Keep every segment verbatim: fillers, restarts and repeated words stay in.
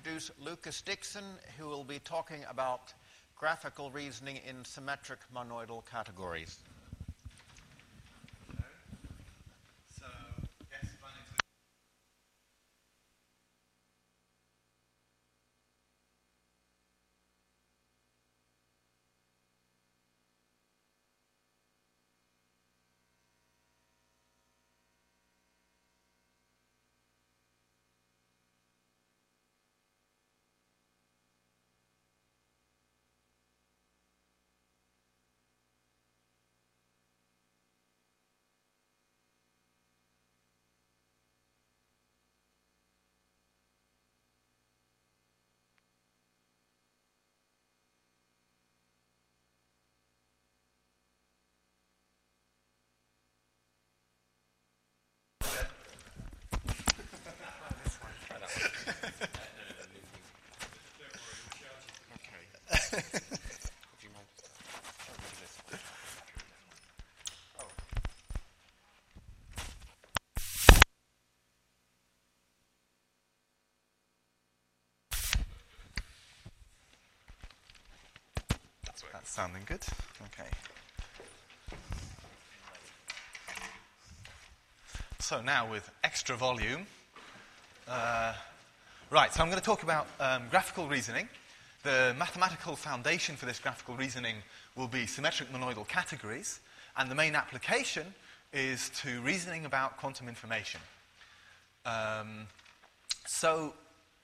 introduce Lucas Dixon, who will be talking about graphical reasoning in symmetric monoidal categories. So, yes, my name's Lucas. That's sounding good. Okay. So now with extra volume. Uh, right, so I'm going to talk about um, graphical reasoning. The mathematical foundation for this graphical reasoning will be symmetric monoidal categories, and the main application is to reasoning about quantum information. Um, so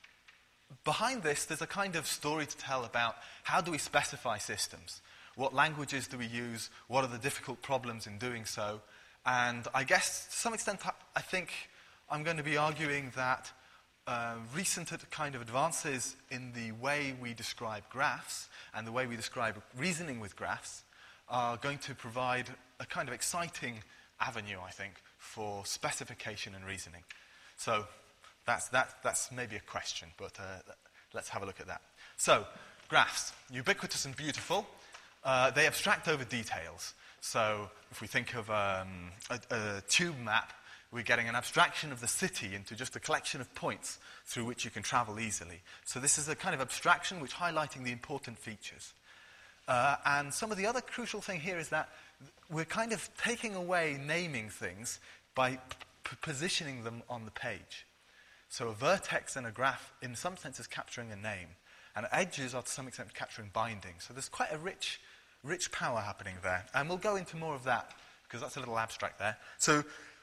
behind this, there's a kind of story to tell about how do we specify systems? What languages do we use? What are the difficult problems in doing so? And I guess, to some extent, I think I'm going to be arguing that uh, recent kind of advances in the way we describe graphs and the way we describe reasoning with graphs are going to provide a kind of exciting avenue, I think, for specification and reasoning. So That's, that, that's maybe a question, but uh, let's have a look at that. So, graphs, ubiquitous and beautiful. Uh, they abstract over details. So, if we think of um, a, a tube map, we're getting an abstraction of the city into just a collection of points through which you can travel easily. So this is a kind of abstraction which highlighting the important features. Uh, and some of the other crucial thing here is that we're kind of taking away naming things by p- positioning them on the page. So a vertex in a graph, in some sense, is capturing a name. And edges are, to some extent, capturing binding. So there's quite a rich, rich power happening there. And we'll go into more of that, because that's a little abstract there. So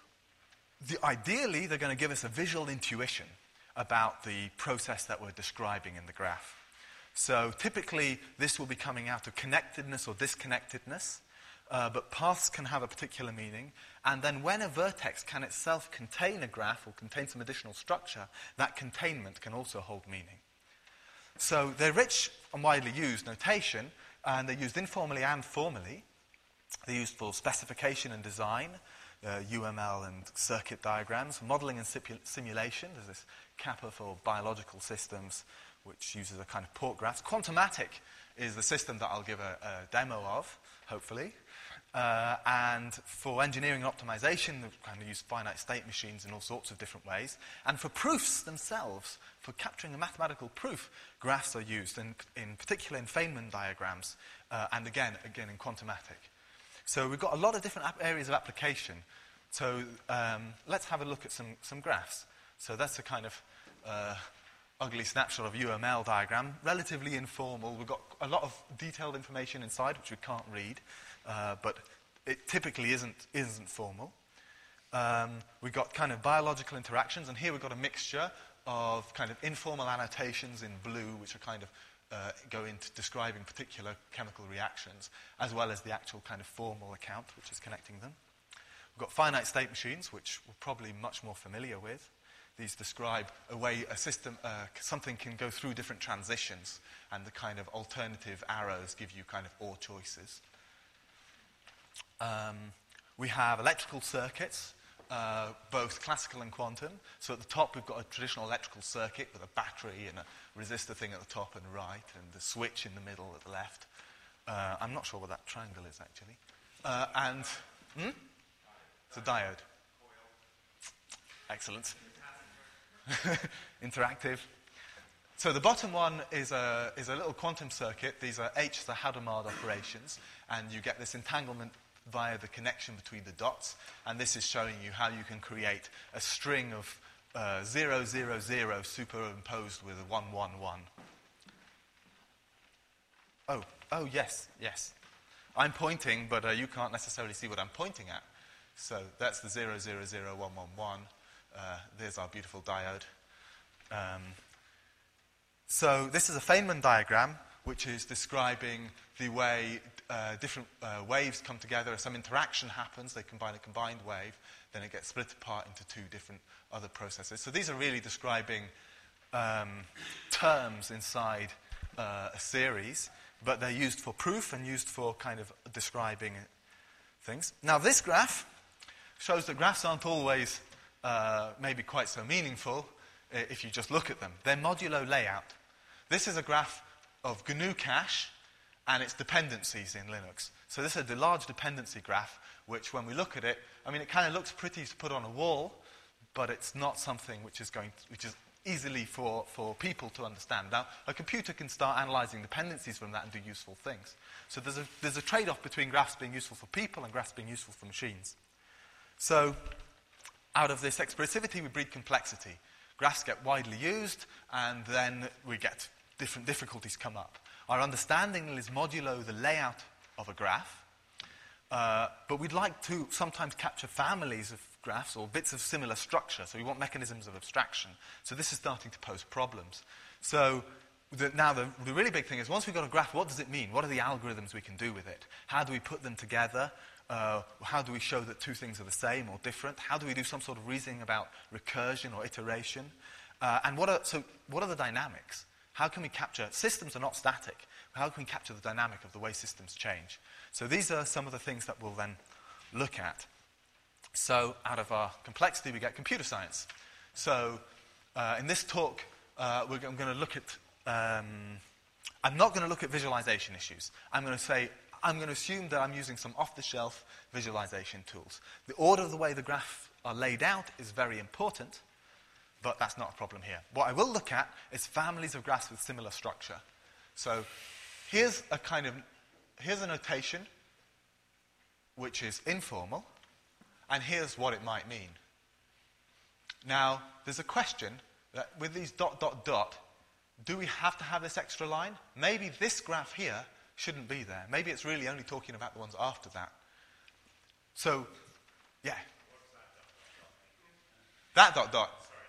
the, ideally, they're going to give us a visual intuition about the process that we're describing in the graph. So typically, this will be coming out of connectedness or disconnectedness. Uh, but paths can have a particular meaning. And then when a vertex can itself contain a graph or contain some additional structure, that containment can also hold meaning. So they're rich and widely used notation, and they're used informally and formally. They're used for specification and design, uh, U M L and circuit diagrams, modeling and sipu- simulation. There's this Kappa for biological systems, which uses a kind of port graphs. Quantomatic is the system that I'll give a, a demo of, hopefully. Uh, and for engineering and optimization, we kind of use finite state machines in all sorts of different ways. And for proofs themselves, for capturing a mathematical proof, graphs are used, in, in particular in Feynman diagrams, uh, and again, again in quantomatic. So we've got a lot of different ap- areas of application. So um, let's have a look at some, some graphs. So that's a kind of uh, ugly snapshot of U M L diagram, relatively informal. We've got a lot of detailed information inside, which we can't read. Uh, but it typically isn't isn't formal. Um, we've got kind of biological interactions, and here we've got a mixture of kind of informal annotations in blue, which are kind of uh, go into describing particular chemical reactions, as well as the actual kind of formal account, which is connecting them. We've got finite state machines, which we're probably much more familiar with. These describe a way a system, uh, something can go through different transitions, and the kind of alternative arrows give you kind of or choices. Um, we have electrical circuits, uh, both classical and quantum. So at the top we've got a traditional electrical circuit with a battery and a resistor thing at the top and right, and the switch in the middle at the left. Uh, I'm not sure what that triangle is, actually. Uh, and, hmm? It's a diode. Excellent. Interactive. So the bottom one is a, is a little quantum circuit. These are H, the Hadamard operations, and you get this entanglement via the connection between the dots, and this is showing you how you can create a string of uh, zero, zero, zero superimposed with a one, one, one. Oh, oh, yes, yes. I'm pointing, but uh, you can't necessarily see what I'm pointing at. So that's the zero, zero, zero, one, one, one. Uh, there's our beautiful diode. Um, so this is a Feynman diagram, which is describing the way uh, different uh, waves come together. Some interaction happens. They combine a combined wave. Then it gets split apart into two different other processes. So these are really describing um, terms inside uh, a series, but they're used for proof and used for kind of describing things. Now, this graph shows that graphs aren't always uh, maybe quite so meaningful uh, if you just look at them. They're modulo layout. This is a graph of G N U cache and its dependencies in Linux. So this is a large dependency graph, which when we look at it, I mean, it kind of looks pretty to put on a wall, but it's not something which is going to, which is easily for, for people to understand. Now, a computer can start analyzing dependencies from that and do useful things. So there's a, there's a trade-off between graphs being useful for people and graphs being useful for machines. So out of this expressivity, we breed complexity. Graphs get widely used, and then we get different difficulties come up. Our understanding is modulo the layout of a graph, uh, but we'd like to sometimes capture families of graphs or bits of similar structure, so we want mechanisms of abstraction. So this is starting to pose problems. So the, now the, the really big thing is, once we've got a graph, what does it mean? What are the algorithms we can do with it? How do we put them together? Uh, how do we show that two things are the same or different? How do we do some sort of reasoning about recursion or iteration? Uh, and what are, so what are the dynamics? How can we capture, systems are not static, how can we capture the dynamic of the way systems change? So these are some of the things that we'll then look at. So out of our complexity, we get computer science. So uh, in this talk, uh, we're, I'm going to look at, um, I'm not going to look at visualization issues. I'm going to say, I'm going to assume that I'm using some off-the-shelf visualization tools. The order of the way the graphs are laid out is very important, but that's not a problem here. What I will look at is families of graphs with similar structure. So here's a kind of, here's a notation which is informal, and here's what it might mean. Now, there's a question that with these dot, dot, dot, do we have to have this extra line? Maybe this graph here shouldn't be there. Maybe it's really only talking about the ones after that. So, yeah. That dot, dot.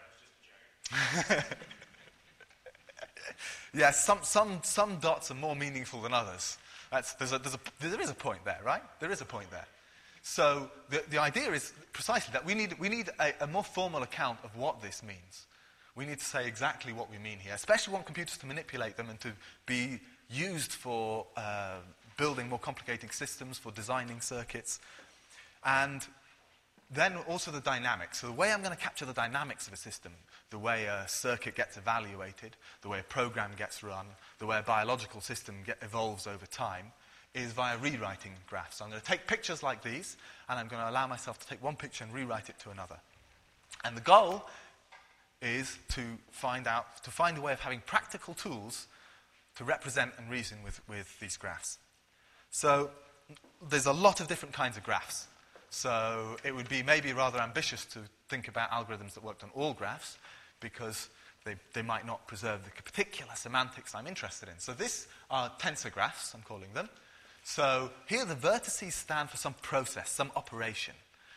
Yeah, some, some, some dots are more meaningful than others. That's, there's a, there's a, there is a point there, right? There is a point there. So the, the idea is precisely that we need, we need a, a more formal account of what this means. We need to say exactly what we mean here, especially want computers to manipulate them and to be used for uh, building more complicated systems, for designing circuits. And then also the dynamics. So the way I'm going to capture the dynamics of a system, the way a circuit gets evaluated, the way a program gets run, the way a biological system get, evolves over time, is via rewriting graphs. So I'm going to take pictures like these, and I'm going to allow myself to take one picture and rewrite it to another. And the goal is to find out, to find a way of having practical tools to represent and reason with, with these graphs. So there's a lot of different kinds of graphs. So it would be maybe rather ambitious to think about algorithms that worked on all graphs, because they, they might not preserve the particular semantics I'm interested in. So these are tensor graphs, I'm calling them. So here the vertices stand for some process, some operation.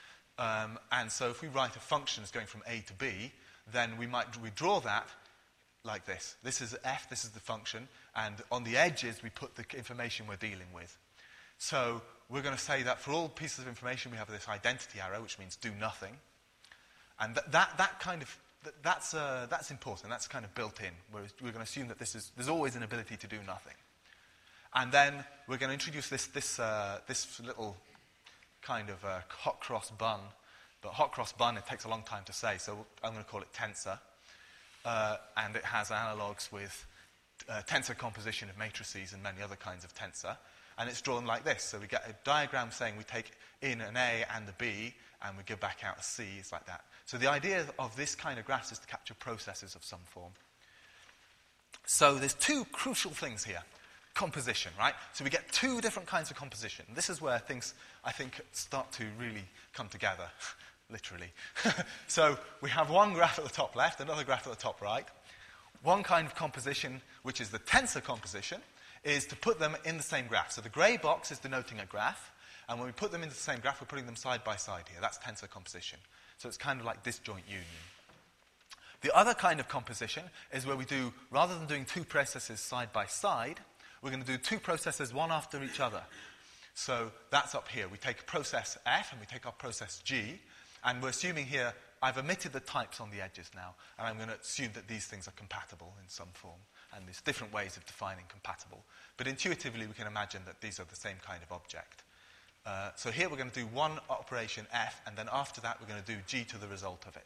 Um, and so if we write a function as going from A to B, then we might we draw that like this. This is f, this is the function, and on the edges we put the information we're dealing with. So we're going to say that for all pieces of information we have this identity arrow, which means do nothing. And th- that, that kind of, th- that's, uh, that's important, that's kind of built in. We're, we're going to assume that this is, there's always an ability to do nothing. And then we're going to introduce this, this, uh, this little kind of uh, hot cross bun. But hot cross bun, it takes a long time to say, so I'm going to call it tensor. Uh, and it has analogs with uh, tensor composition of matrices and many other kinds of tensor. And it's drawn like this. So we get a diagram saying we take in an A and a B, and we give back out a C. It's like that. So the idea of this kind of graphs is to capture processes of some form. So there's two crucial things here. Composition, right? So we get two different kinds of composition. This is where things, I think, start to really come together, literally. So we have one graph at the top left, another graph at the top right. One kind of composition, which is the tensor composition, is to put them in the same graph. So the grey box is denoting a graph, and when we put them into the same graph, we're putting them side by side here. That's tensor composition. So it's kind of like disjoint union. The other kind of composition is where we do, rather than doing two processes side by side, we're going to do two processes one after each other. So that's up here. We take process F and we take our process G, and we're assuming here, I've omitted the types on the edges now, and I'm going to assume that these things are compatible in some form. And there's different ways of defining compatible. But intuitively, we can imagine that these are the same kind of object. Uh, so here we're going to do one operation F, and then after that we're going to do G to the result of it.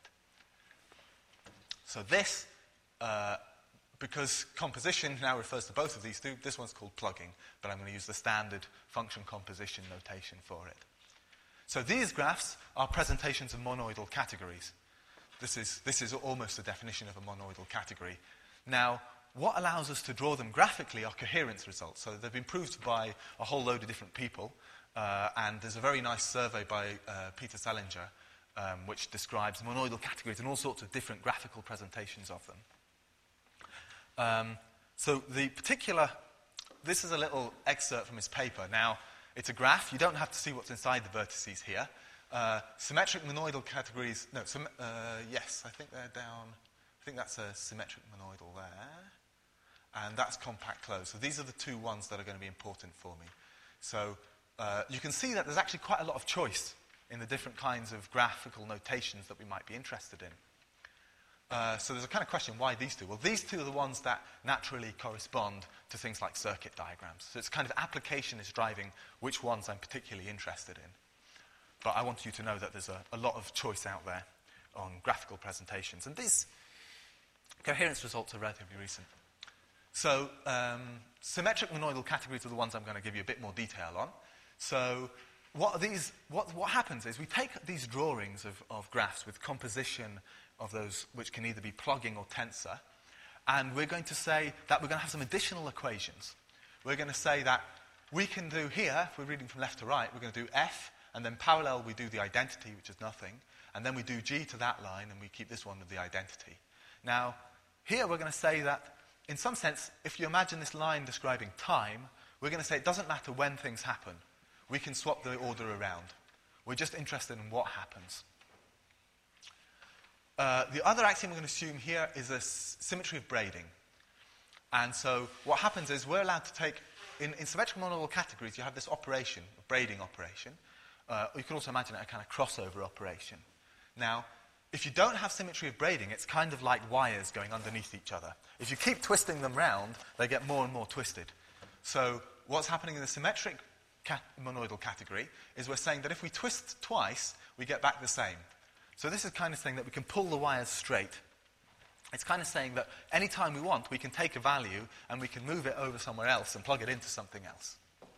So this, uh, because composition now refers to both of these two, this one's called plugging, but I'm going to use the standard function composition notation for it. So these graphs are presentations of monoidal categories. This is, this is almost a definition of a monoidal category. Now, what allows us to draw them graphically are coherence results. So they've been proved by a whole load of different people, uh, and there's a very nice survey by uh, Peter Selinger, um, which describes monoidal categories and all sorts of different graphical presentations of them. Um, so the particular, this is a little excerpt from his paper. Now, it's a graph. You don't have to see what's inside the vertices here. Uh, symmetric monoidal categories, no, sym- uh, yes, I think they're down, I think that's a symmetric monoidal there. And that's compact closed. So these are the two ones that are going to be important for me. So uh, you can see that there's actually quite a lot of choice in the different kinds of graphical notations that we might be interested in. Uh, so there's a kind of question, why these two? Well, these two are the ones that naturally correspond to things like circuit diagrams. So it's kind of application is driving which ones I'm particularly interested in. But I want you to know that there's a, a lot of choice out there on graphical presentations. And these coherence results are relatively recent. So um, symmetric monoidal categories are the ones I'm going to give you a bit more detail on. So what, are these, what, what happens is we take these drawings of, of graphs with composition of those which can either be plugging or tensor, and we're going to say that we're going to have some additional equations. We're going to say that we can do here, if we're reading from left to right, we're going to do F, and then parallel we do the identity, which is nothing, and then we do G to that line, and we keep this one with the identity. Now, here we're going to say that, in some sense, if you imagine this line describing time, we're going to say it doesn't matter when things happen. We can swap the order around. We're just interested in what happens. Uh, the other axiom we're going to assume here is a s- symmetry of braiding. And so what happens is we're allowed to take, in, in symmetric monoidal categories, you have this operation, a braiding operation. Uh, you can also imagine it a kind of crossover operation. Now, if you don't have symmetry of braiding, it's kind of like wires going underneath each other. If you keep twisting them round, they get more and more twisted. So what's happening in the symmetric ca- monoidal category is we're saying that if we twist twice, we get back the same. So this is kind of saying that we can pull the wires straight. It's kind of saying that any time we want, we can take a value and we can move it over somewhere else and plug it into something else.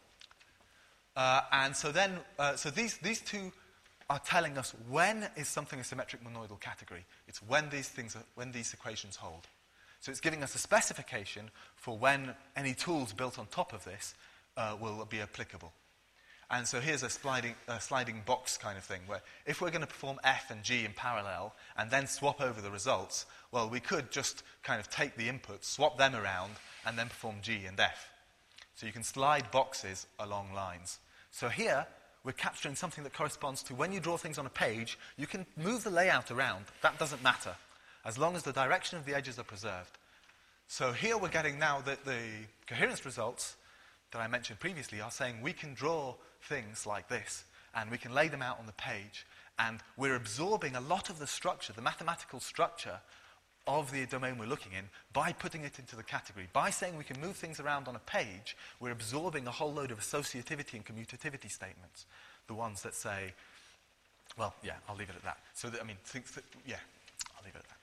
Uh, and so then, uh, so these, these two are telling us when is something a symmetric monoidal category. It's when these things, are, when these equations hold. So it's giving us a specification for when any tools built on top of this uh, will be applicable. And so here's a sliding, uh, sliding box kind of thing, where if we're going to perform F and G in parallel and then swap over the results, well, we could just kind of take the inputs, swap them around, and then perform G and F. So you can slide boxes along lines. So here, we're capturing something that corresponds to when you draw things on a page, you can move the layout around. That doesn't matter, as long as the direction of the edges are preserved. So here we're getting now that the coherence results that I mentioned previously are saying we can draw things like this, and we can lay them out on the page, and we're absorbing a lot of the structure, the mathematical structure of the domain we're looking in, by putting it into the category. By saying we can move things around on a page, we're absorbing a whole load of associativity and commutativity statements, the ones that say, well, yeah, I'll leave it at that. So, that, I mean, think that, yeah, I'll leave it at that.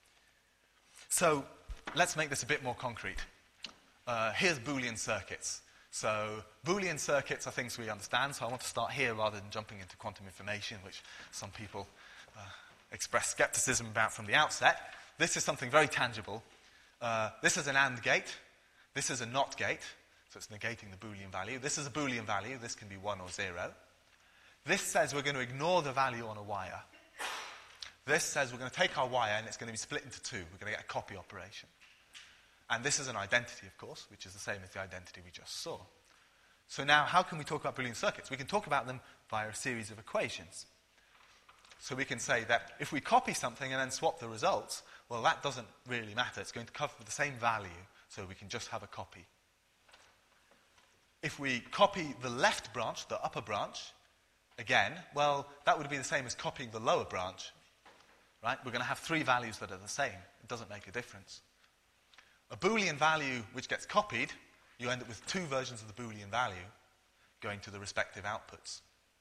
So, let's make this a bit more concrete. Uh, here's Boolean circuits. So Boolean circuits are things we understand, so I want to start here rather than jumping into quantum information, which some people uh, express skepticism about from the outset. This is something very tangible. Uh, Uh, this is an AND gate. This is a NOT gate, so it's negating the Boolean value. This is a Boolean value. This can be one or zero. This says we're going to ignore the value on a wire. This says we're going to take our wire and it's going to be split into two. We're going to get a copy operation. And this is an identity, of course, which is the same as the identity we just saw. So now, how can we talk about Boolean circuits? We can talk about them via a series of equations. So we can say that if we copy something and then swap the results, well, that doesn't really matter. It's going to cover the same value, so we can just have a copy. If we copy the left branch, the upper branch, again, well, that would be the same as copying the lower branch, right? We're going to have three values that are the same. It doesn't make a difference. A Boolean value which gets copied, you end up with two versions of the Boolean value going to the respective outputs.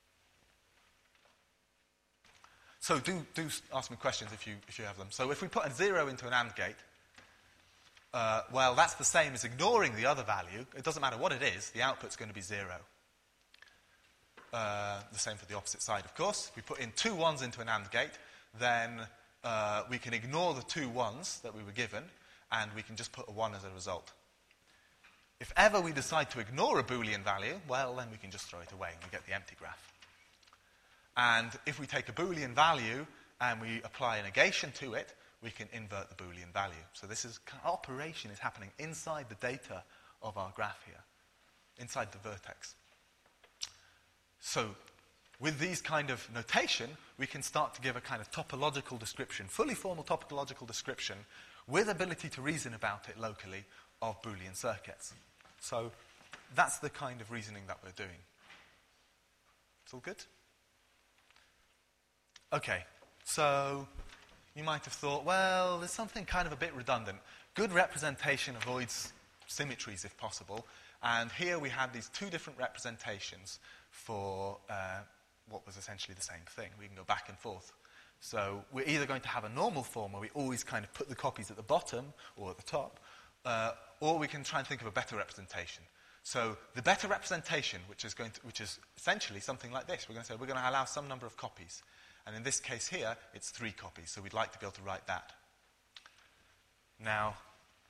So do, do ask me questions if you, if you have them. So if we put a zero into an AND gate, uh, well, that's the same as ignoring the other value. It doesn't matter what it is, the output's going to be zero. Uh, the same for the opposite side, of course. If we put in two ones into an AND gate, then uh, we can ignore the two ones that we were given, and we can just put a one as a result. If ever we decide to ignore a Boolean value, well, then we can just throw it away and we get the empty graph. And if we take a Boolean value and we apply a negation to it, we can invert the Boolean value. So this is, operation is happening inside the data of our graph here, inside the vertex. So with these kind of notation, we can start to give a kind of topological description, fully formal topological description, with ability to reason about it locally of Boolean circuits. So that's the kind of reasoning that we're doing. It's all good? Okay, so you might have thought, well, there's something kind of a bit redundant. Good representation avoids symmetries if possible. And here we have these two different representations for uh, what was essentially the same thing. We can go back and forth. So we're either going to have a normal form where we always kind of put the copies at the bottom or at the top, uh, or we can try and think of a better representation. So the better representation, which is going to, which is essentially something like this, we're going to say we're going to allow some number of copies. And in this case here, it's three copies, so we'd like to be able to write that. Now,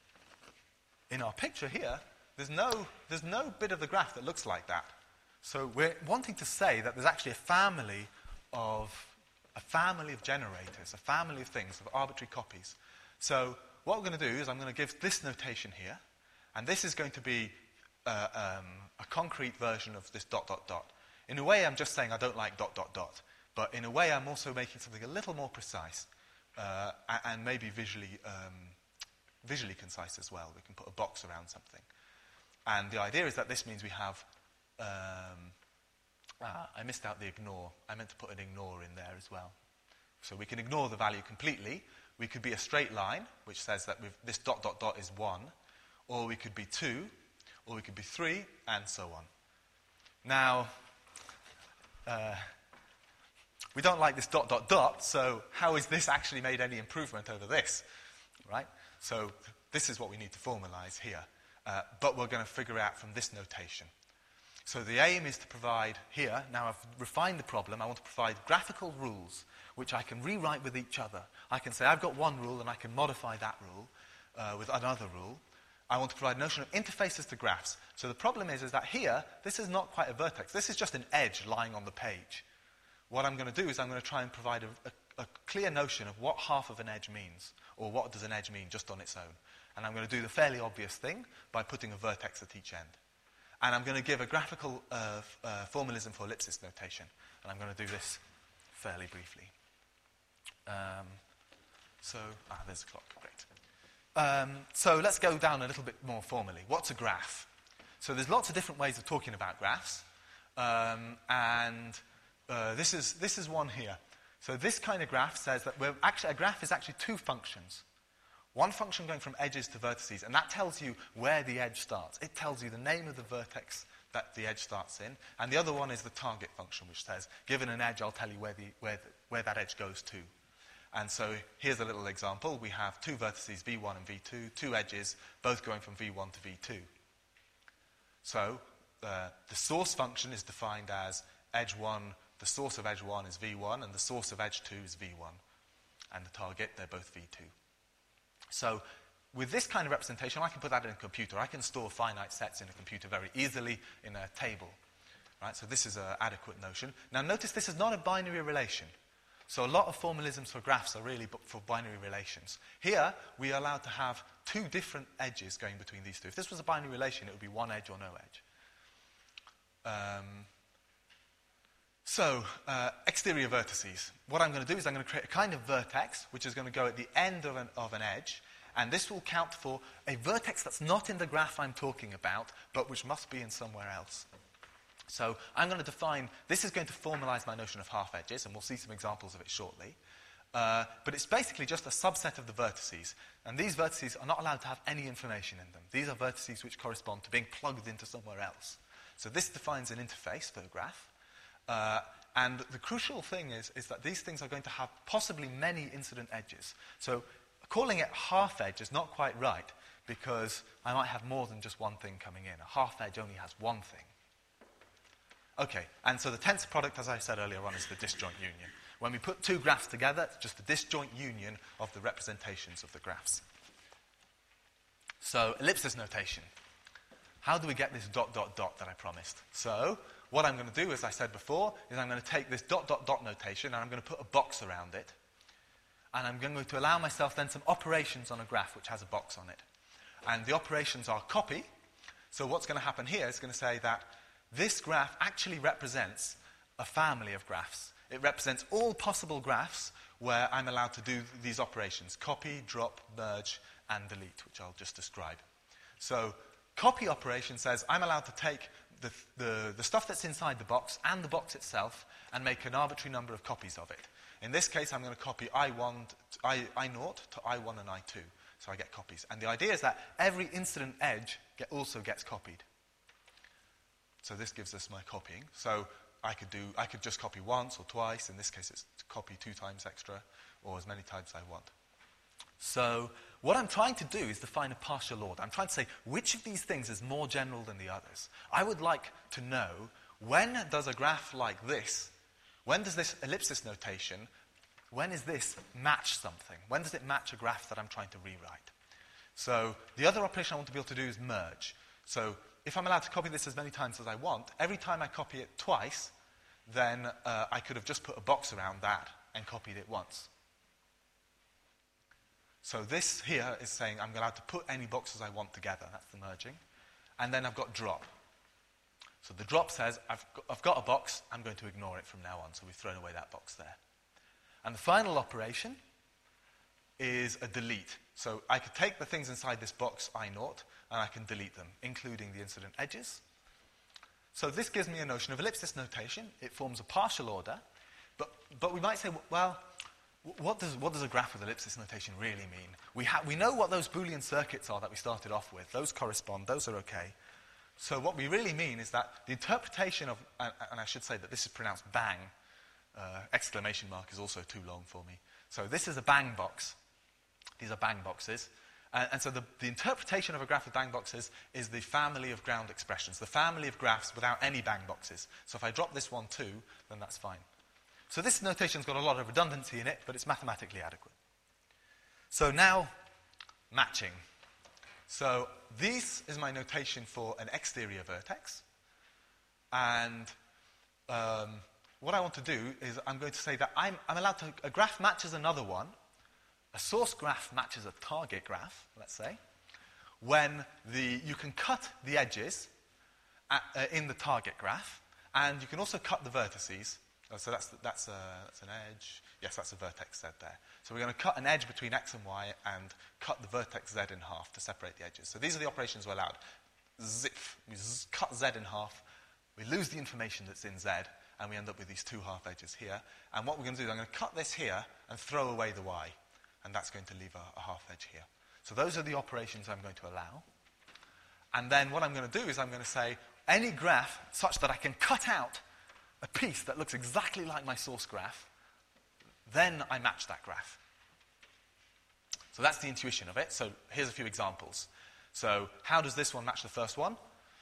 in our picture here, there's no, there's no bit of the graph that looks like that. So we're wanting to say that there's actually a family of a family of generators, a family of things, of arbitrary copies. So what we're going to do is I'm going to give this notation here, and this is going to be uh, um, a concrete version of this dot, dot, dot. In a way, I'm just saying I don't like dot, dot, dot. But in a way, I'm also making something a little more precise uh, and maybe visually, um, visually concise as well. We can put a box around something. And the idea is that this means we have... Um, ah, I missed out the ignore. I meant to put an ignore in there as well. So we can ignore the value completely. We could be a straight line, which says that we've, this dot, dot, dot is one. Or we could be two. Or we could be three, and so on. Now... Uh, We don't like this dot, dot, dot, so how is this actually made any improvement over this, right? So this is what we need to formalize here. Uh, but we're going to figure out from this notation. So the aim is to provide here, now I've refined the problem, I want to provide graphical rules which I can rewrite with each other. I can say I've got one rule and I can modify that rule uh, with another rule. I want to provide a notion of interfaces to graphs. So the problem is, is that here, this is not quite a vertex. This is just an edge lying on the page. What I'm going to do is I'm going to try and provide a, a, a clear notion of what half of an edge means, or what does an edge mean just on its own. And I'm going to do the fairly obvious thing by putting a vertex at each end. And I'm going to give a graphical uh, f- uh, formalism for ellipsis notation. And I'm going to do this fairly briefly. Um, so, ah, there's a clock, great. Um, so let's go down a little bit more formally. What's a graph? So there's lots of different ways of talking about graphs. Um, and... Uh, this is this is one here. So this kind of graph says that we're actually a graph is actually two functions. One function going from edges to vertices, and that tells you where the edge starts. It tells you the name of the vertex that the edge starts in, and the other one is the target function, which says, given an edge, I'll tell you where the where the, where that edge goes to. And so here's a little example. We have two vertices, v one and v two, two edges, both going from v one to v two. So uh, the source function is defined as edge one. The source of edge one is v one, and the source of edge two is v one. And the target, they're both v two. So with this kind of representation, I can put that in a computer. I can store finite sets in a computer very easily in a table. Right? So this is an adequate notion. Now notice this is not a binary relation. So a lot of formalisms for graphs are really for binary relations. Here, we are allowed to have two different edges going between these two. If this was a binary relation, it would be one edge or no edge. Um, so, uh, exterior vertices. What I'm going to do is I'm going to create a kind of vertex, which is going to go at the end of an, of an edge, and this will count for a vertex that's not in the graph I'm talking about, but which must be in somewhere else. So I'm going to define, this is going to formalize my notion of half edges, and we'll see some examples of it shortly. Uh, but it's basically just a subset of the vertices. And these vertices are not allowed to have any information in them. These are vertices which correspond to being plugged into somewhere else. So this defines an interface for the graph. Uh, and the crucial thing is, is that these things are going to have possibly many incident edges. So calling it half edge is not quite right, because I might have more than just one thing coming in. A half edge only has one thing. Okay, and so the tensor product, as I said earlier on, is the disjoint union. When we put two graphs together, it's just the disjoint union of the representations of the graphs. So, ellipsis notation. How do we get this dot, dot, dot that I promised? So, what I'm going to do, as I said before, is I'm going to take this dot, dot, dot notation, and I'm going to put a box around it. And I'm going to allow myself then some operations on a graph which has a box on it. And the operations are copy. So what's going to happen here is going to say that this graph actually represents a family of graphs. It represents all possible graphs where I'm allowed to do these operations: copy, drop, merge, and delete, which I'll just describe. So copy operation says I'm allowed to take the, the, the stuff that's inside the box and the box itself and make an arbitrary number of copies of it. In this case, I'm going to copy I one, I, I zero to I one and I two, so I get copies. And the idea is that every incident edge get, also gets copied. So this gives us my copying. So I could do, I could just copy once or twice. In this case, it's copy two times extra, or as many times as I want. So what I'm trying to do is define a partial order. I'm trying to say which of these things is more general than the others. I would like to know, when does a graph like this, when does this ellipsis notation, when is this match something? When does it match a graph that I'm trying to rewrite? So the other operation I want to be able to do is merge. So if I'm allowed to copy this as many times as I want, every time I copy it twice, then uh, I could have just put a box around that and copied it once. So this here is saying I'm allowed to put any boxes I want together. That's the merging. And then I've got drop. So the drop says I've got, I've got a box, I'm going to ignore it from now on. So we've thrown away that box there. And the final operation is a delete. So I could take the things inside this box I zero and I can delete them, including the incident edges. So this gives me a notion of ellipsis notation. It forms a partial order. But, but we might say, well, what does, what does a graph with ellipsis notation really mean? We, ha- we know what those Boolean circuits are that we started off with. Those correspond. Those are okay. So what we really mean is that the interpretation of, and, and I should say that this is pronounced bang, uh, exclamation mark is also too long for me. So this is a bang box. These are bang boxes. Uh, and so the, the interpretation of a graph with bang boxes is the family of ground expressions, the family of graphs without any bang boxes. So if I drop this one too, then that's fine. So this notation's got a lot of redundancy in it, but it's mathematically adequate. So now, matching. So this is my notation for an exterior vertex. And um, what I want to do is I'm going to say that I'm, I'm allowed to, a graph matches another one. A source graph matches a target graph, let's say, when the, you can cut the edges at, uh, in the target graph, and you can also cut the vertices. Oh, so that's, that's, a, that's an edge. Yes, that's a vertex Z there. So we're going to cut an edge between X and Y and cut the vertex Z in half to separate the edges. So these are the operations we're allowed. Zip. We z- cut Z in half. We lose the information that's in Z, and we end up with these two half edges here. And what we're going to do is I'm going to cut this here and throw away the Y. And that's going to leave a, a half edge here. So those are the operations I'm going to allow. And then what I'm going to do is I'm going to say any graph such that I can cut out a piece that looks exactly like my source graph, then I match that graph. So that's the intuition of it. So here's a few examples. So how does this one match the first one?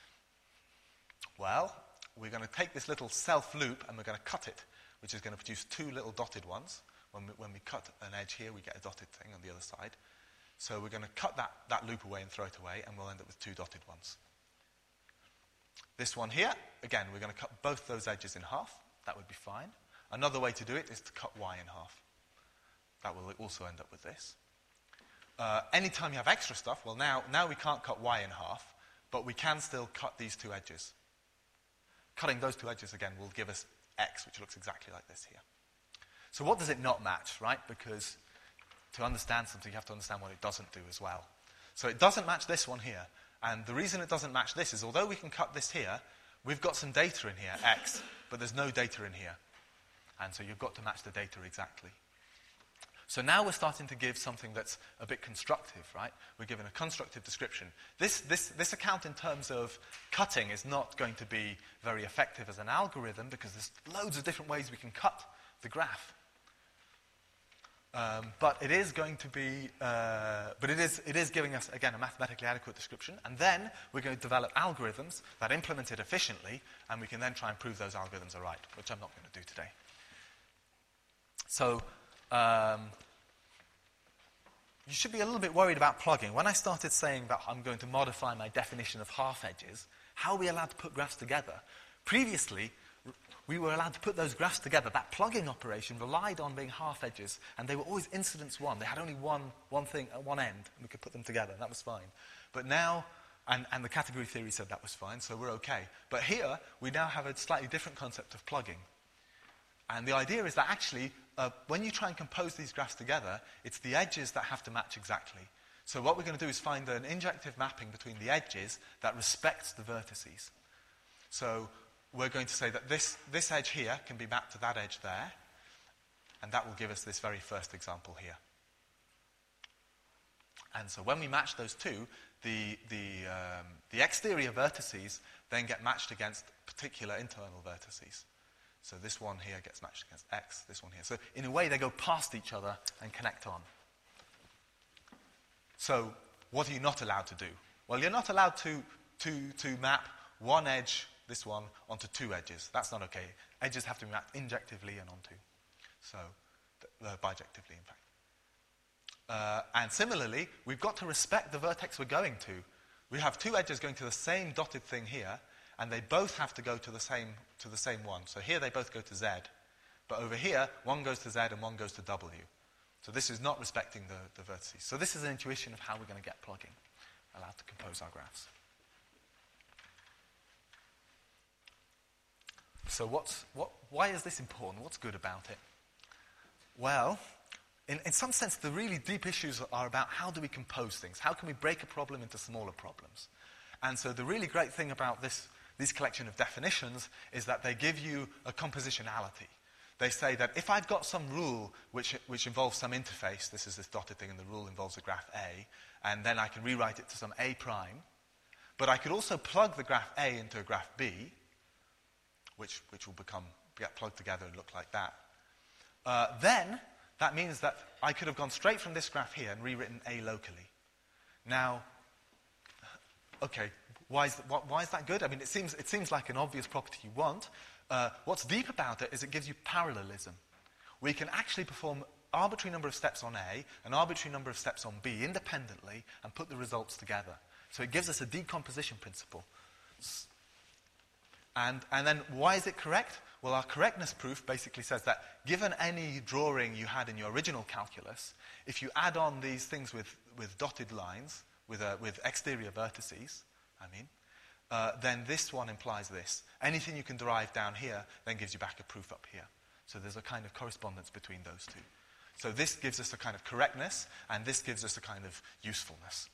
Well, we're going to take this little self loop and we're going to cut it, which is going to produce two little dotted ones. When we, when we cut an edge here, we get a dotted thing on the other side. So we're going to cut that, that loop away and throw it away, and we'll end up with two dotted ones. This one here, again, we're going to cut both those edges in half. That would be fine. Another way to do it is to cut y in half. That will also end up with this. Uh, anytime you have extra stuff, well, now, now we can't cut y in half, but we can still cut these two edges. Cutting those two edges, again, will give us x, which looks exactly like this here. So what does it not match, right? Because to understand something, you have to understand what it doesn't do as well. So it doesn't match this one here. And the reason it doesn't match this is, although we can cut this here, we've got some data in here, x, but there's no data in here. And so you've got to match the data exactly. So now we're starting to give something that's a bit constructive, right? We're given a constructive description. This, this, this account in terms of cutting is not going to be very effective as an algorithm because there's loads of different ways we can cut the graph. Um, but it is going to be, uh, but it is, it is giving us, again, a mathematically adequate description. And then we're going to develop algorithms that implement it efficiently, and we can then try and prove those algorithms are right, which I'm not going to do today. So um, you should be a little bit worried about plugging. When I started saying that I'm going to modify my definition of half edges, how are we allowed to put graphs together? Previously, we were allowed to put those graphs together. That plugging operation relied on being half edges, and they were always incidence one. They had only one, one thing at one end, and we could put them together. That was fine. But now, and, and the category theory said that was fine, so we're okay. But here, we now have a slightly different concept of plugging. And the idea is that actually, uh, when you try and compose these graphs together, it's the edges that have to match exactly. So what we're going to do is find an injective mapping between the edges that respects the vertices. So we're going to say that this, this edge here can be mapped to that edge there, and that will give us this very first example here. And so when we match those two, the, the, um, the exterior vertices then get matched against particular internal vertices. So this one here gets matched against x, this one here. So in a way, they go past each other and connect on. So what are you not allowed to do? Well, you're not allowed to, to, to map one edge, this one, onto two edges. That's not okay. Edges have to be mapped injectively and onto. So, uh, bijectively, in fact. Uh, and similarly, we've got to respect the vertex we're going to. We have two edges going to the same dotted thing here, and they both have to go to the same to the same one. So here they both go to Z, but over here, one goes to Z and one goes to W. So this is not respecting the, the vertices. So this is an intuition of how we're going to get plugging, allowed to compose our graphs. So what's, what, why is this important? What's good about it? Well, in, in some sense, the really deep issues are about how do we compose things? How can we break a problem into smaller problems? And so the really great thing about this, this collection of definitions is that they give you a compositionality. They say that if I've got some rule which, which involves some interface, this is this dotted thing, and the rule involves a graph A, and then I can rewrite it to some A prime, but I could also plug the graph A into a graph B, which, which will become, get plugged together and look like that. Uh, then, that means that I could have gone straight from this graph here and rewritten A locally. Now, okay, why is, wh- why is that good? I mean, it seems, it seems like an obvious property you want. Uh, what's deep about it is it gives you parallelism. We can actually perform arbitrary number of steps on A, an arbitrary number of steps on B independently, and put the results together. So it gives us a decomposition principle. And, and then why is it correct? Well, our correctness proof basically says that given any drawing you had in your original calculus, if you add on these things with, with dotted lines, with, uh, with exterior vertices, I mean, uh, then this one implies this. Anything you can derive down here then gives you back a proof up here. So there's a kind of correspondence between those two. So this gives us a kind of correctness, and this gives us a kind of usefulness.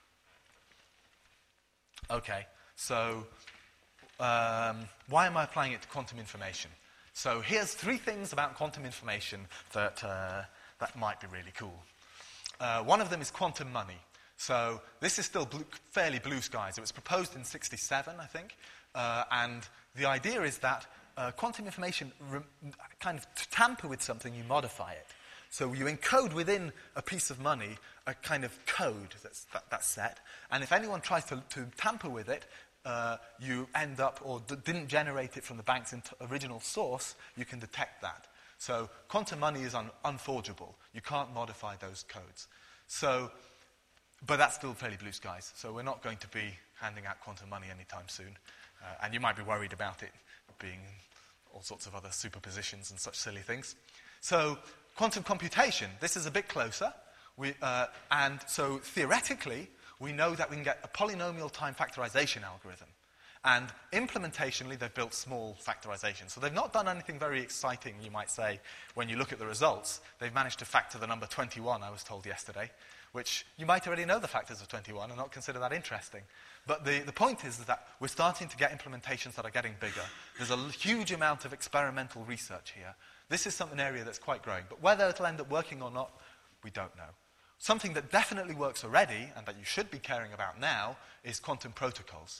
Okay, so Um, why am I applying it to quantum information? So here's three things about quantum information that, uh, that might be really cool. Uh, one of them is quantum money. So this is still blue, fairly blue skies. It was proposed in sixty-seven, I think. Uh, and the idea is that uh, quantum information, re- kind of to tamper with something, you modify it. So you encode within a piece of money a kind of code that's, that, that's set. And if anyone tries to, to tamper with it, Uh, you end up, or d- didn't generate it from the bank's int- original source, you can detect that. So quantum money is un- unforgeable. You can't modify those codes. So but that's still fairly blue skies. So we're not going to be handing out quantum money anytime soon. Uh, and you might be worried about it being all sorts of other superpositions and such silly things. So quantum computation, this is a bit closer. We, uh, and so theoretically, we know that we can get a polynomial time factorization algorithm. And implementationally, they've built small factorization. So they've not done anything very exciting, you might say, when you look at the results. They've managed to factor the number twenty-one, I was told yesterday, which you might already know the factors of twenty-one and not consider that interesting. But the, the point is that we're starting to get implementations that are getting bigger. There's a huge amount of experimental research here. This is some, an area that's quite growing. But whether it'll end up working or not, we don't know. Something that definitely works already, and that you should be caring about now, is quantum protocols.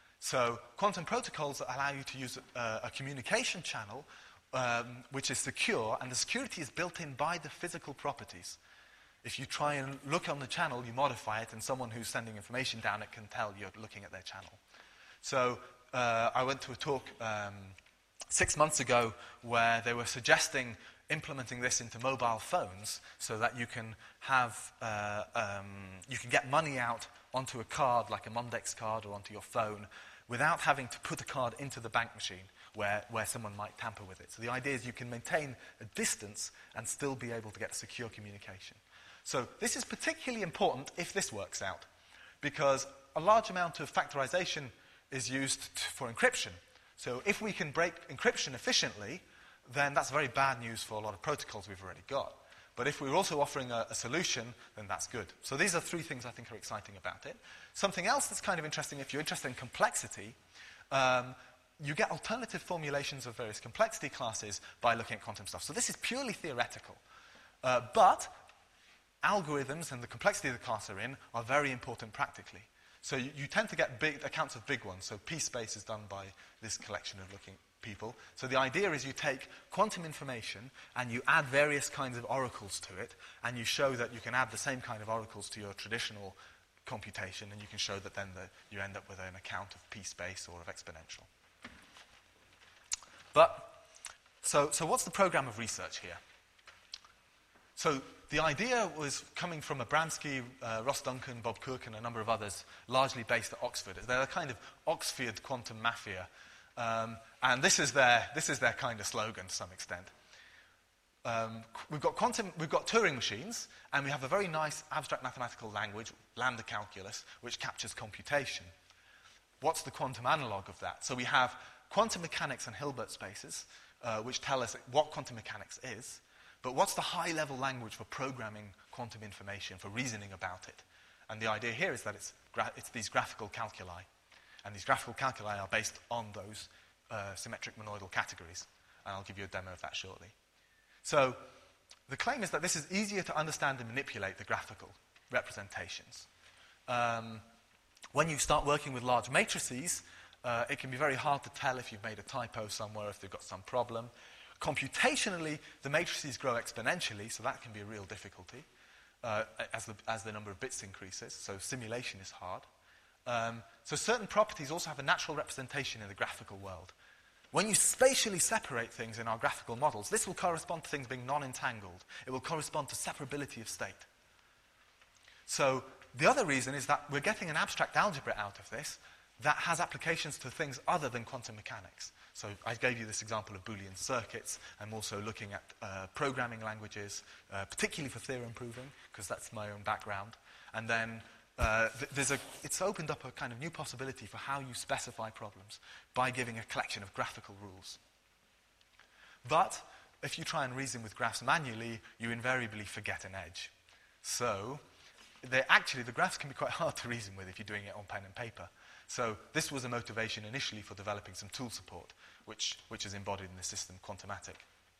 So quantum protocols allow you to use a, a communication channel um, which is secure, and the security is built in by the physical properties. If you try and look on the channel, you modify it, and someone who's sending information down it can tell you're looking at their channel. So uh, I went to a talk um, six months ago where they were suggesting implementing this into mobile phones so that you can have uh, um, you can get money out onto a card like a Mondex card or onto your phone without having to put a card into the bank machine where, where someone might tamper with it. So the idea is you can maintain a distance and still be able to get secure communication. So this is particularly important if this works out, because a large amount of factorization is used t- for encryption. So if we can break encryption efficiently, then that's very bad news for a lot of protocols we've already got. But if we're also offering a, a solution, then that's good. So these are three things I think are exciting about it. Something else that's kind of interesting, if you're interested in complexity, um, you get alternative formulations of various complexity classes by looking at quantum stuff. So this is purely theoretical. Uh, but algorithms and the complexity the class are in are very important practically. So you, you tend to get big accounts of big ones. So P-space is done by this collection of looking people. So the idea is you take quantum information and you add various kinds of oracles to it, and you show that you can add the same kind of oracles to your traditional computation, and you can show that then the, you end up with an account of P-space or of exponential. But, so, so what's the program of research here? So the idea was coming from Abramsky, uh, Ross Duncan, Bob Cook, and a number of others, largely based at Oxford. They're a kind of Oxford quantum mafia. Um, and this is their this is their kind of slogan to some extent. Um, we've got quantum, we've got Turing machines, and we have a very nice abstract mathematical language, lambda calculus, which captures computation. What's the quantum analog of that? So we have quantum mechanics and Hilbert spaces, uh, which tell us what quantum mechanics is. But what's the high-level language for programming quantum information, for reasoning about it? And the idea here is that it's gra- it's these graphical calculi. And these graphical calculi are based on those uh, symmetric monoidal categories. And I'll give you a demo of that shortly. So the claim is that this is easier to understand and manipulate the graphical representations. Um, when you start working with large matrices, uh, it can be very hard to tell if you've made a typo somewhere, if they've got some problem. Computationally, the matrices grow exponentially, so that can be a real difficulty uh, as, the, as the number of bits increases. So simulation is hard. Um, so certain properties also have a natural representation in the graphical world. When you spatially separate things in our graphical models, this will correspond to things being non-entangled. It will correspond to separability of state. So the other reason is that we're getting an abstract algebra out of this that has applications to things other than quantum mechanics. So I gave you this example of Boolean circuits. I'm also looking at uh, programming languages, uh, particularly for theorem proving, because that's my own background. And then Uh, th- there's a, it's opened up a kind of new possibility for how you specify problems by giving a collection of graphical rules. But if you try and reason with graphs manually, you invariably forget an edge. So actually, the graphs can be quite hard to reason with if you're doing it on pen and paper. So this was a motivation initially for developing some tool support, which, which is embodied in the system Quantomatic.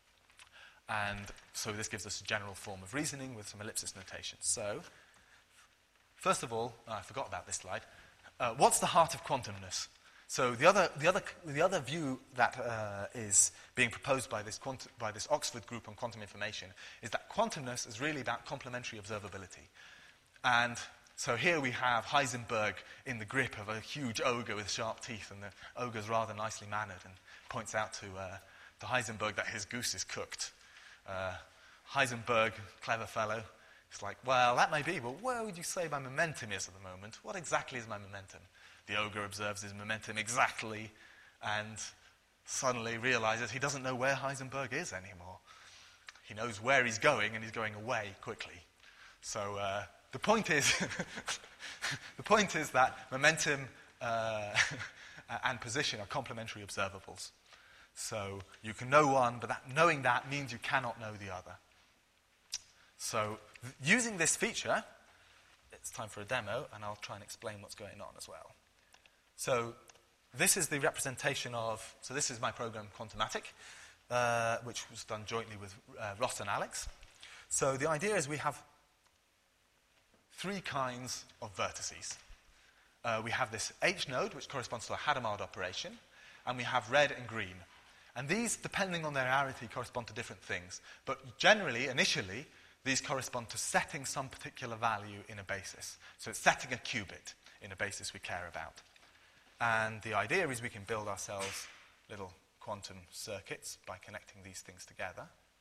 And so this gives us a general form of reasoning with some ellipsis notation. So first of all, oh, I forgot about this slide. Uh, what's the heart of quantumness? So the other, the other, the other view that uh, is being proposed by this, quant- by this Oxford group on quantum information is that quantumness is really about complementary observability. And so here we have Heisenberg in the grip of a huge ogre with sharp teeth, and the ogre's rather nicely mannered and points out to, uh, to Heisenberg that his goose is cooked. Uh, Heisenberg, clever fellow, It's like, well, that may be, but where would you say my momentum is at the moment? What exactly is my momentum? The ogre observes his momentum exactly and suddenly realizes he doesn't know where Heisenberg is anymore. He knows where he's going, and he's going away quickly. So uh, the point is, the point is that momentum uh, and position are complementary observables. So you can know one, but that, knowing that means you cannot know the other. So th- using this feature, it's time for a demo, and I'll try and explain what's going on as well. So this is the representation of, so this is my program Quantumatic, uh, which was done jointly with uh, Ross and Alex. So the idea is we have three kinds of vertices. Uh, we have this H node, which corresponds to a Hadamard operation, and we have red and green. And these, depending on their arity, correspond to different things. But generally, initially, these correspond to setting some particular value in a basis. So it's setting a qubit in a basis we care about. And the idea is we can build ourselves little quantum circuits by connecting these things together.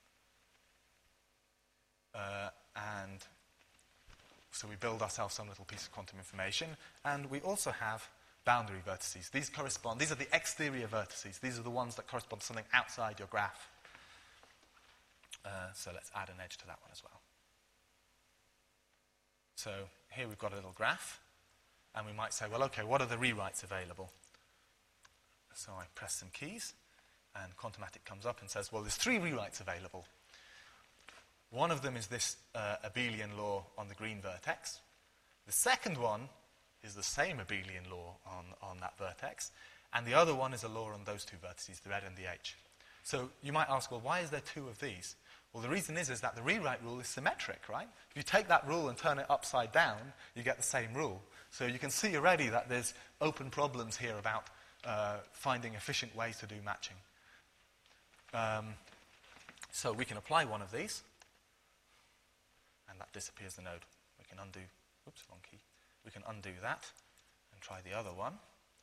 Uh, and so we build ourselves some little piece of quantum information. And we also have boundary vertices. These correspond, these are the exterior vertices. These are the ones that correspond to something outside your graph. Uh, so let's add an edge to that one as well. So here we've got a little graph. And we might say, well, okay, what are the rewrites available? So I press some keys, and Quantumatic comes up and says, well, there's three rewrites available. One of them is this uh, abelian law on the green vertex. The second one is the same abelian law on, on that vertex. And the other one is a law on those two vertices, the red and the H. So you might ask, well, why is there two of these? Well, the reason is, is that the rewrite rule is symmetric, right? If you take that rule and turn it upside down, you get the same rule. So you can see already that there's open problems here about uh, finding efficient ways to do matching. Um, so we can apply one of these, and that disappears the node. We can undo, oops, wrong key. We can undo that and try the other one.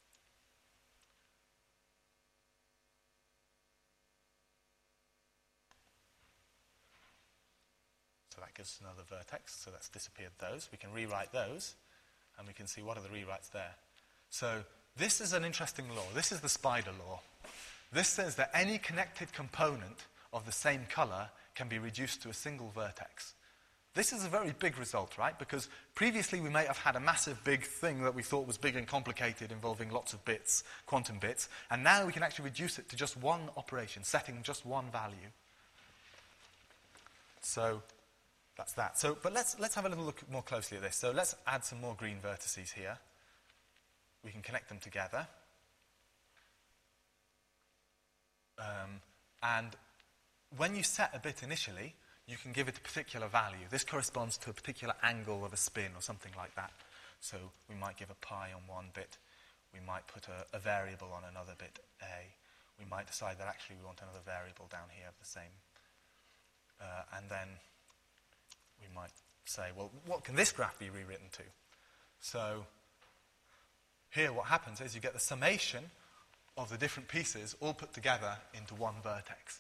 So that gives us another vertex, so that's disappeared those. We can rewrite those, and we can see what are the rewrites there. So this is an interesting law. This is the spider law. This says that any connected component of the same color can be reduced to a single vertex. This is a very big result, right? Because previously we may have had a massive big thing that we thought was big and complicated involving lots of bits, quantum bits, and now we can actually reduce it to just one operation, setting just one value. So that's that. So, but let's, let's have a little look more closely at this. So let's add some more green vertices here. We can connect them together. Um, and when you set a bit initially, you can give it a particular value. This corresponds to a particular angle of a spin or something like that. So we might give a pi on one bit. We might put a, a variable on another bit, A. We might decide that actually we want another variable down here of the same. Uh, and then we might say, well, what can this graph be rewritten to? So here what happens is you get the summation of the different pieces all put together into one vertex.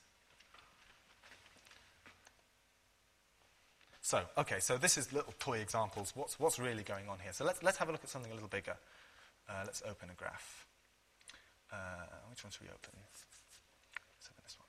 So, okay, so this is little toy examples. What's, what's really going on here? So let's, let's have a look at something a little bigger. Uh, let's open a graph. Uh, which one should we open? Let's open this one.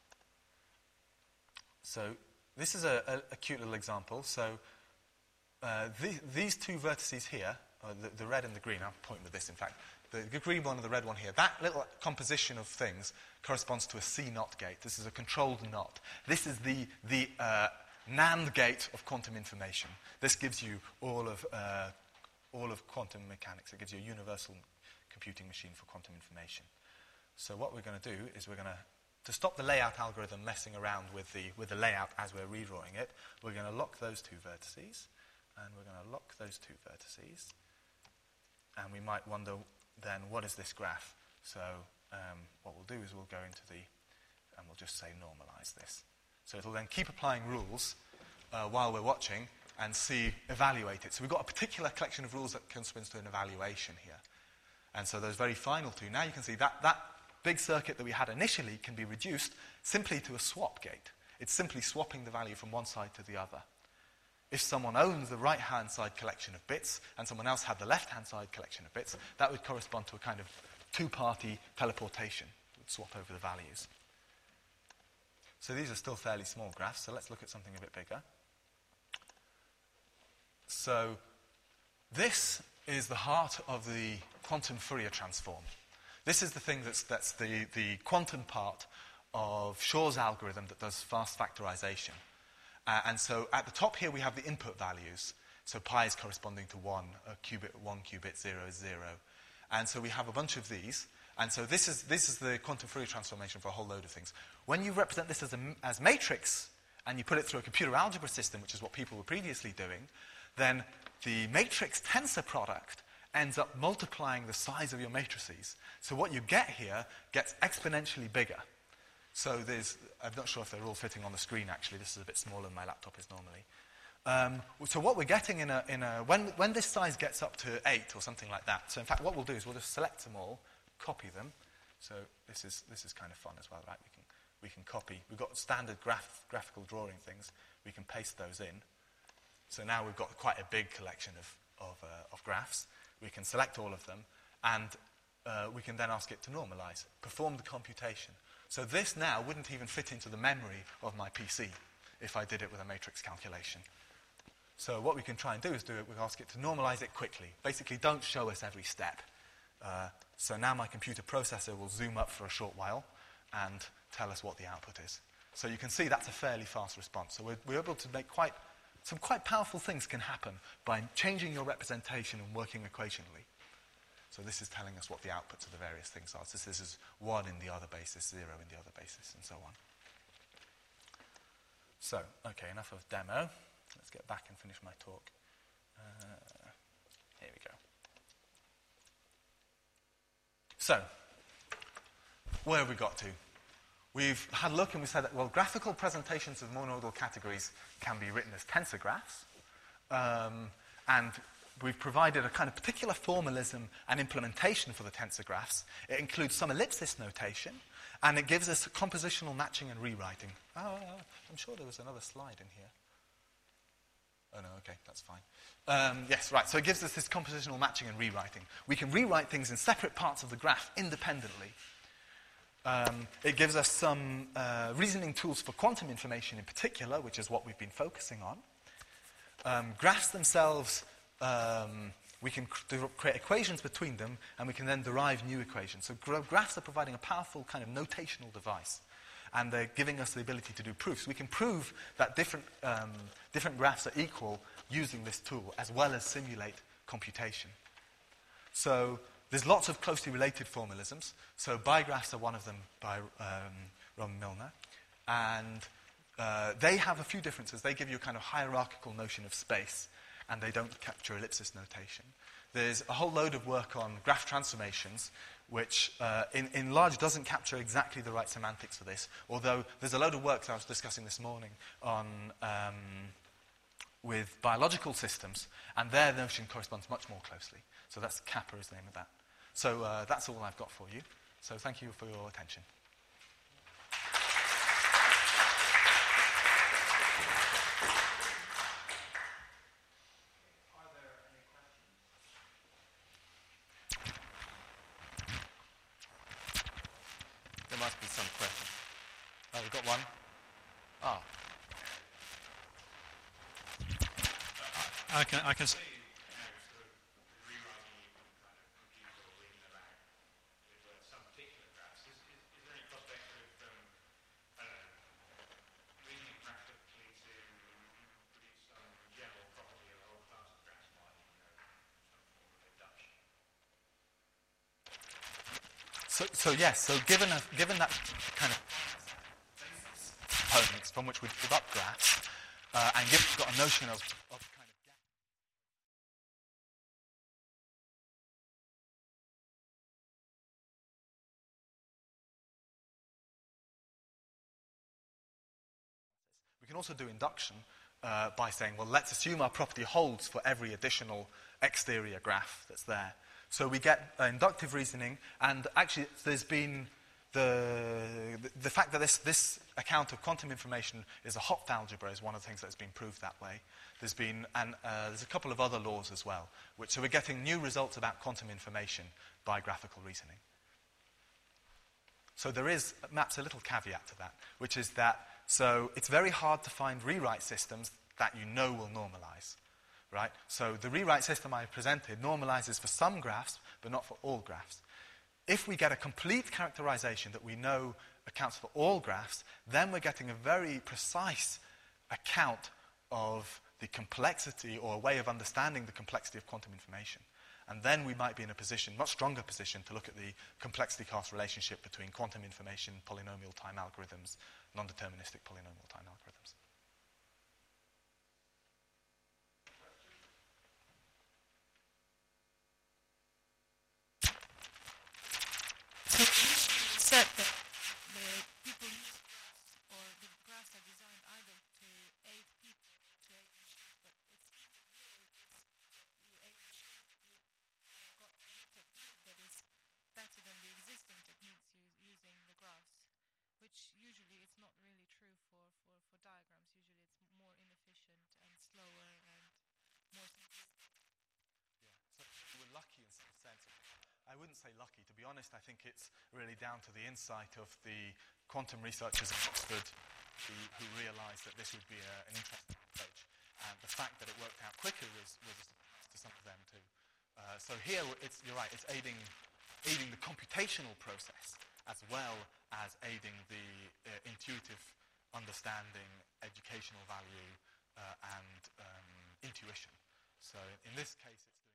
So this is a, a, a cute little example. So uh, the, these two vertices here, uh, the, the red and the green, I'm pointing with this in fact, the green one and the red one here, that little composition of things corresponds to a C NOT gate. This is a controlled NOT. This is the, the uh, NAND gate of quantum information. This gives you all of, uh, all of quantum mechanics. It gives you a universal computing machine for quantum information. So what we're going to do is we're going to, to stop the layout algorithm messing around with the, with the layout as we're redrawing it, we're going to lock those two vertices, and we're going to lock those two vertices, and we might wonder then what is this graph? So um, what we'll do is we'll go into the, and we'll just say normalize this. So it'll then keep applying rules uh, while we're watching and see, evaluate it. So we've got a particular collection of rules that corresponds to an evaluation here. And so those very final two, now you can see that that big circuit that we had initially can be reduced simply to a swap gate. It's simply swapping the value from one side to the other. if someone owns the right-hand side collection of bits and someone else had the left-hand side collection of bits, that would correspond to a kind of two-party teleportation. It would swap over the values. So these are still fairly small graphs, so let's look at something a bit bigger. So this is the heart of the quantum Fourier transform. This is the thing that's, that's the, the quantum part of Shor's algorithm that does fast factorization. Uh, and so at the top here we have the input values. So pi is corresponding to one, a qubit one qubit, zero is zero. And so we have a bunch of these. And so this is, this is the quantum Fourier transformation for a whole load of things. When you represent this as a as matrix, and you put it through a computer algebra system, which is what people were previously doing, then the matrix tensor product ends up multiplying the size of your matrices. So what you get here gets exponentially bigger. So there's, I'm not sure if they're all fitting on the screen, actually. This is a bit smaller than my laptop is normally. Um, so what we're getting in a, in a when, when this size gets up to eight or something like that, so in fact what we'll do is we'll just select them all, copy them. So this is, this is kind of fun as well, right? We can, we can copy. We've got standard graph, graphical drawing things. We can paste those in. So now we've got quite a big collection of, of, uh, of graphs. We can select all of them, and uh, we can then ask it to normalize, perform the computation. So this now wouldn't even fit into the memory of my P C if I did it with a matrix calculation. So what we can try and do is do it, we ask it to normalize it quickly. Basically, don't show us every step. Uh, so now my computer processor will zoom up for a short while and tell us what the output is. So you can see that's a fairly fast response. So we're, we're able to make quite, some quite powerful things can happen by changing your representation and working equationally. So this is telling us what the outputs of the various things are. So this is one in the other basis, zero in the other basis, and so on. So, okay, enough of demo. Let's get back and finish my talk. Uh, here we go. So, where have we got to? We've had a look and we said that, well, graphical presentations of monoidal categories can be written as tensor graphs. Um, and we've provided a kind of particular formalism and implementation for the tensor graphs. It includes some ellipsis notation, and it gives us compositional matching and rewriting. Oh, I'm sure there was another slide in here. Oh, no, okay, that's fine. Um, yes, right, so it gives us this compositional matching and rewriting. We can rewrite things in separate parts of the graph independently. Um, it gives us some uh, reasoning tools for quantum information in particular, which is what we've been focusing on. Um, graphs themselves, um, we can cr- create equations between them, and we can then derive new equations. So gra- graphs are providing a powerful kind of notational device, and they're giving us the ability to do proofs. We can prove that different, um, different graphs are equal using this tool, as well as simulate computation. So there's lots of closely related formalisms. So bigraphs are one of them by um, Ron Milner. And uh, they have a few differences. They give you a kind of hierarchical notion of space, and they don't capture ellipsis notation. There's a whole load of work on graph transformations, which uh, in, in large doesn't capture exactly the right semantics for this, although there's a load of work that I was discussing this morning on um, with biological systems, and their notion corresponds much more closely. So that's Kappa is the name of that. So uh, that's all I've got for you. So thank you for your attention. There must be some question. Oh, we've got one. Ah. I can, I can see. So, so yes, so given, a, given that kind of components from which we build up graphs, uh, and given we've got a notion of, of kind of gap. We can also do induction uh, by saying, well, let's assume our property holds for every additional exterior graph that's there. So we get uh, inductive reasoning, and actually there's been the, the, the fact that this, this account of quantum information is a Hopf algebra is one of the things that's been proved that way. There's been, and uh, there's a couple of other laws as well, which, so we're getting new results about quantum information by graphical reasoning. So there is, perhaps a little caveat to that, which is that, so it's very hard to find rewrite systems that you know will normalize, right? So the rewrite system I presented normalizes for some graphs, but not for all graphs. If we get a complete characterization that we know accounts for all graphs, then we're getting a very precise account of the complexity, or a way of understanding the complexity of quantum information. And then we might be in a position, much stronger position, to look at the complexity-cost relationship between quantum information, polynomial time algorithms, non-deterministic polynomial time algorithms. So you said that the people use graphs, or the graphs are designed either to aid people to aid machines, but it seems that here it is you aid machines, you've got a new technique that is better than the existing techniques use, using the graphs, which usually it's not really true for, for, for diagrams. Usually it's more inefficient and slower and more simplistic. Yeah, so we're lucky in some sense. I wouldn't say lucky. To be honest, I think it's really down to the insight of the quantum researchers in Oxford who, who realized that this would be a, an interesting approach. And the fact that it worked out quicker was, was a surprise to some of them too. Uh, so here, it's, you're right, it's aiding, aiding the computational process as well as aiding the uh, intuitive understanding, educational value, uh, and um, intuition. So in this case, it's